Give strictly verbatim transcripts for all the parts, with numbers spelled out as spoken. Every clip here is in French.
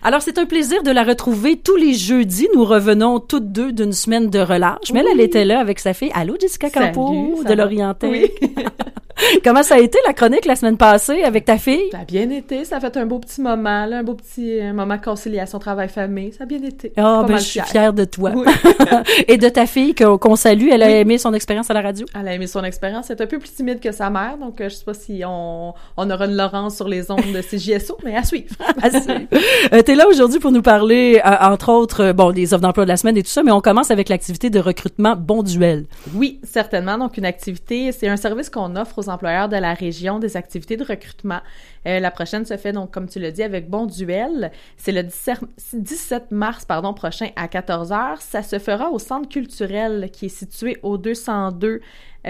Alors, c'est un plaisir de la retrouver tous les jeudis. Nous revenons toutes deux d'une semaine de relâche. Mais oui. Elle, elle était là avec sa fille. Allô, Jessica Campo de l'Orientec. Oui. Comment ça a été la chronique la semaine passée avec ta fille? Ça a bien été. Ça a fait un beau petit moment, là, un beau petit un moment de conciliation travail-famille. Ça a bien été. Ah, oh, ben je suis fière de toi. Oui. Et de ta fille qu'on, qu'on salue. Elle a oui. aimé son expérience à la radio? Elle a aimé son expérience. Elle est un peu plus timide que sa mère. Donc, je sais pas si on, on aura une Laurence sur les ondes de C J S O, mais à suivre. à suivre. Euh, t'es là aujourd'hui pour nous parler, euh, entre autres, euh, bon, des offres d'emploi de la semaine et tout ça, mais on commence avec l'activité de recrutement Bonduel. Oui, certainement. Donc, une activité, c'est un service qu'on offre aux employeurs de la région, des activités de recrutement. Euh, la prochaine se fait, donc, comme tu l'as dit, avec Bonduel. C'est le dix-sept mars, pardon, prochain à quatorze heures. Ça se fera au centre culturel qui est situé au deux cent deux,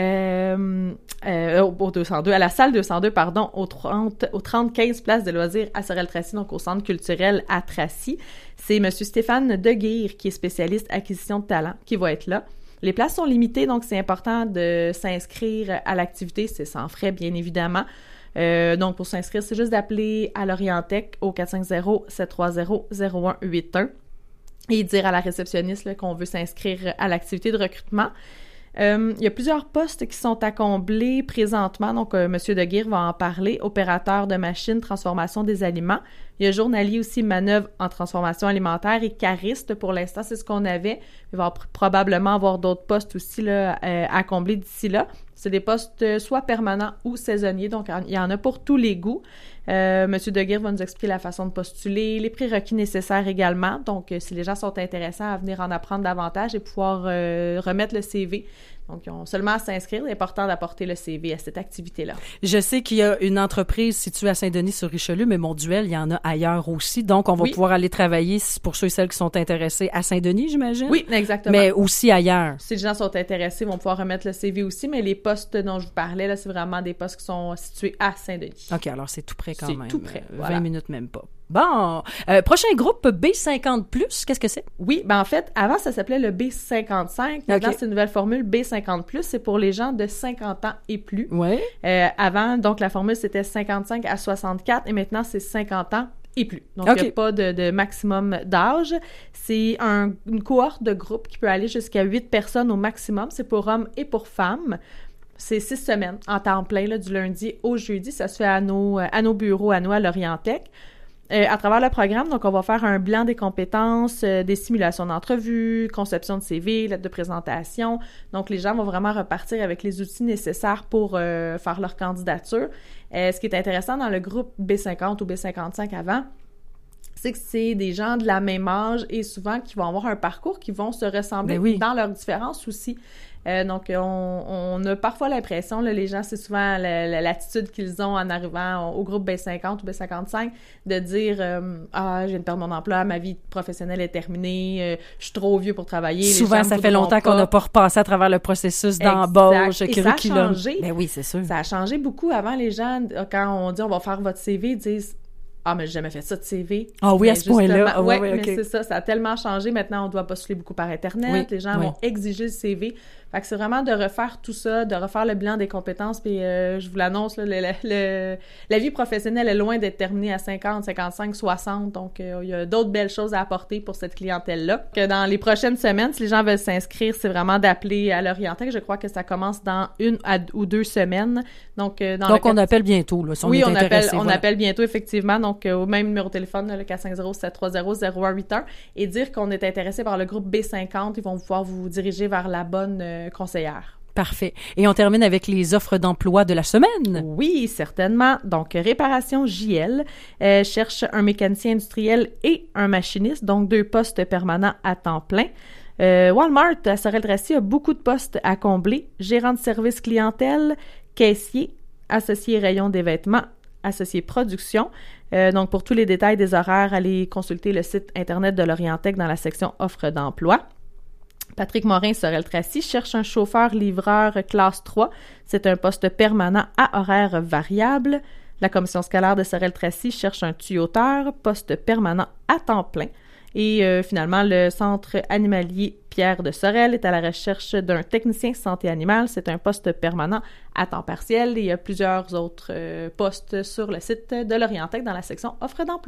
euh, euh, au deux cent deux, à la salle deux cent deux, pardon, au trente, au trente-quinze place de loisirs à Sorel-Tracy, donc au centre culturel à Tracy. C'est Monsieur Stéphane Deguire, qui est spécialiste acquisition de talent, qui va être là. Les places sont limitées, donc c'est important de s'inscrire à l'activité. C'est sans frais, bien évidemment. Euh, donc, pour s'inscrire, c'est juste d'appeler à l'Orientec au quatre cinq zéro, sept trois zéro, zéro un huit un et dire à la réceptionniste là, qu'on veut s'inscrire à l'activité de recrutement. Euh, il y a plusieurs postes qui sont à combler présentement, donc euh, M. Deguire va en parler, opérateur de machines, transformation des aliments. Il y a journalier aussi, manœuvre en transformation alimentaire et cariste. Pour l'instant, c'est ce qu'on avait. Il va pr- probablement avoir d'autres postes aussi là, euh, à combler d'ici là. C'est des postes euh, soit permanents ou saisonniers, donc il y en a pour tous les goûts. Euh, M. Deguire va nous expliquer la façon de postuler, les prérequis nécessaires également. Donc, euh, si les gens sont intéressés à venir en apprendre davantage et pouvoir euh, remettre le C V. Donc, ils ont seulement à s'inscrire. C'est important d'apporter le C V à cette activité-là. Je sais qu'il y a une entreprise située à Saint-Denis-sur-Richelieu, mais Bonduel, il y en a ailleurs aussi. Donc, on va oui. pouvoir aller travailler pour ceux et celles qui sont intéressés à Saint-Denis, j'imagine? Oui, exactement. Mais aussi ailleurs. Si les gens sont intéressés, ils vont pouvoir remettre le C V aussi, mais les postes dont je vous parlais, là, c'est vraiment des postes qui sont situés à Saint-Denis. OK, alors c'est tout près quand c'est même. C'est tout près, euh, voilà. vingt minutes même pas. Bon, euh, prochain groupe B cinquante plus, qu'est-ce que c'est? Oui, ben en fait, avant ça s'appelait le B cinquante-cinq. Maintenant, okay. c'est une nouvelle formule B cinquante plus. C'est pour les gens de cinquante ans et plus. Ouais. Euh, avant, donc la formule c'était cinquante-cinq à soixante-quatre et maintenant c'est cinquante ans et plus. Donc il okay. n'y a pas de, de maximum d'âge. C'est un, une cohorte de groupe qui peut aller jusqu'à huit personnes au maximum. C'est pour hommes et pour femmes. C'est six semaines en temps plein, là, du lundi au jeudi. Ça se fait à nos, à nos bureaux, à nous, à l'Orientec. Euh, à travers le programme, donc on va faire un bilan des compétences, euh, des simulations d'entrevue, conception de C V, lettre de présentation. Donc, les gens vont vraiment repartir avec les outils nécessaires pour euh, faire leur candidature. Euh, ce qui est intéressant dans le groupe B cinquante ou B cinquante-cinq avant, c'est que c'est des gens de la même âge et souvent qui vont avoir un parcours qui vont se ressembler oui. dans leurs différences aussi. Euh, donc, on, on a parfois l'impression, là, les gens, c'est souvent la, la, l'attitude qu'ils ont en arrivant au groupe B cinquante ou B cinquante-cinq, de dire euh, « Ah, je viens de perdre mon emploi, ma vie professionnelle est terminée, euh, je suis trop vieux pour travailler. » Souvent, ça fait longtemps pas. qu'on n'a pas repassé à travers le processus d'embauche, exact. Et ça a changé. Ben oui, c'est sûr. Ça a changé beaucoup. Avant, les gens, quand on dit « On va faire votre C V », ils disent « Ah, mais j'ai jamais fait ça de C V. » Ah oui, mais à ce point-là. Ah, ouais, ouais, mais okay. c'est ça. Ça a tellement changé. Maintenant, on doit postuler beaucoup par Internet. Oui, les gens oui. vont exiger le C V. Fait que c'est vraiment de refaire tout ça, de refaire le bilan des compétences. Puis euh, je vous l'annonce, là, le, le, le, la vie professionnelle est loin d'être terminée à cinquante, cinquante-cinq, soixante. Donc, euh, il y a d'autres belles choses à apporter pour cette clientèle-là. Que dans les prochaines semaines, si les gens veulent s'inscrire, c'est vraiment d'appeler à l'Orientec. Je crois que ça commence dans une à, ou deux semaines. Donc, euh, dans Donc le on appelle bientôt, là, si on oui, est on intéressé. Appelle, on voilà. appelle bientôt, effectivement. Donc, euh, au même numéro de téléphone, là, le quatre cinq zéro, sept trois zéro, zéro un huit un, et dire qu'on est intéressé par le groupe B cinquante. Ils vont pouvoir vous diriger vers la bonne euh, conseillère. Parfait. Et on termine avec les offres d'emploi de la semaine. Oui, certainement. Donc, Réparation J L euh, cherche un mécanicien industriel et un machiniste, donc deux postes permanents à temps plein. Euh, Walmart à Sorel-Tracy a beaucoup de postes à combler. Gérant de service clientèle, caissier, associé rayon des vêtements, associé production. Euh, donc, pour tous les détails des horaires, allez consulter le site Internet de l'Orientec dans la section offres d'emploi. Patrick Morin, Sorel-Tracy, cherche un chauffeur-livreur classe trois. C'est un poste permanent à horaire variable. La commission scolaire de Sorel-Tracy cherche un tuyauteur, poste permanent à temps plein. Et euh, finalement, le centre animalier Pierre de Sorel est à la recherche d'un technicien santé animale. C'est un poste permanent à temps partiel. Et il y a plusieurs autres euh, postes sur le site de l'Orientec dans la section offres d'emploi.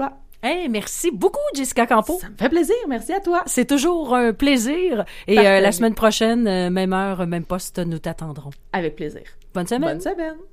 Hey, merci beaucoup, Jessica Campo. Ça me fait plaisir. Merci à toi. C'est toujours un plaisir. Et euh, la semaine prochaine, euh, même heure, même poste, nous t'attendrons. Avec plaisir. Bonne semaine. Bonne semaine.